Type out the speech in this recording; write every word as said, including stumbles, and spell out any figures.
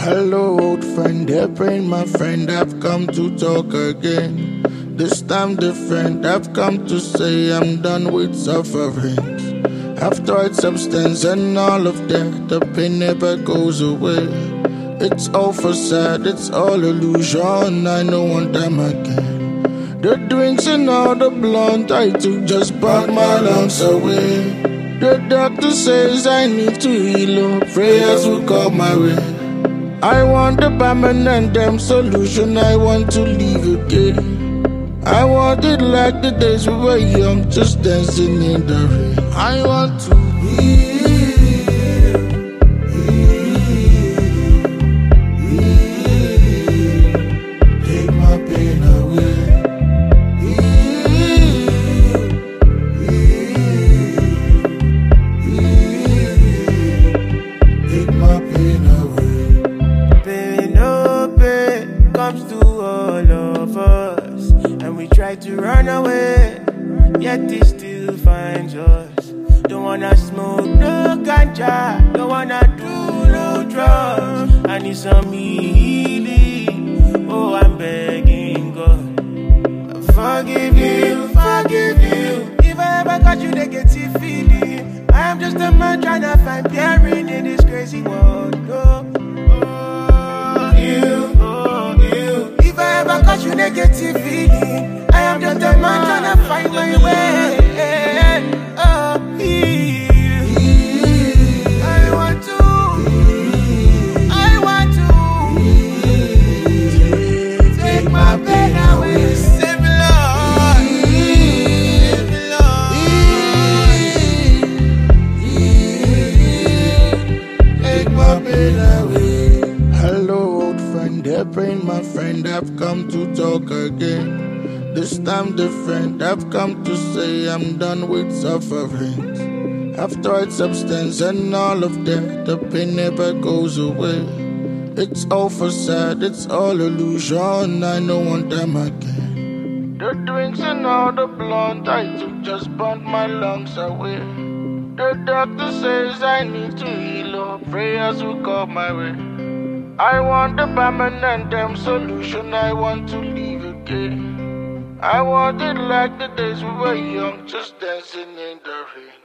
Hello, old friend, they're praying, my friend. I've come to talk again. This time different, I've come to say I'm done with sufferings. I've tried substance and all of that, the pain never goes away. It's all for sad, it's all illusion, I don't want them again. The drinks and all the blunt I took just brought my lungs away. The doctor says I need to heal up, prayers will come my way. I want a permanent damn solution, I want to leave again. I want it like the days we were young, just dancing in the rain. I want to heal, heal, heal. Take my pain away. Heal, heal, heal. Take my pain away. Pain, no pain comes to all of us, and we try to run away, yet it still finds us. Don't wanna smoke no ganja, don't wanna do no drugs. I need some healing, oh I'm begging God. Forgive you, forgive you, if I ever got you negative feeling. I am just a man trying to find bearing in this crazy world. Oh, oh, you, oh, you. If I ever got you negative feeling, I am just a man trying to find my way. Oh, you. I want to, I want to take my pain away. Save me, Lord. Save me, Lord. Take my pain away. Hello, old friend, they're praying, my friend. I've come to talk again. This time different, I've come to say I'm done with sufferings. I've tried substance and all of that, the pain never goes away. It's all for sad, it's all illusion, I don't want them again. The drinks and all the blunt I took just burnt my lungs away. The doctor says I need to heal up, prayers will come my way. I want a permanent damn solution, I want to leave again. I want it like the days we were young, just dancing in the rain.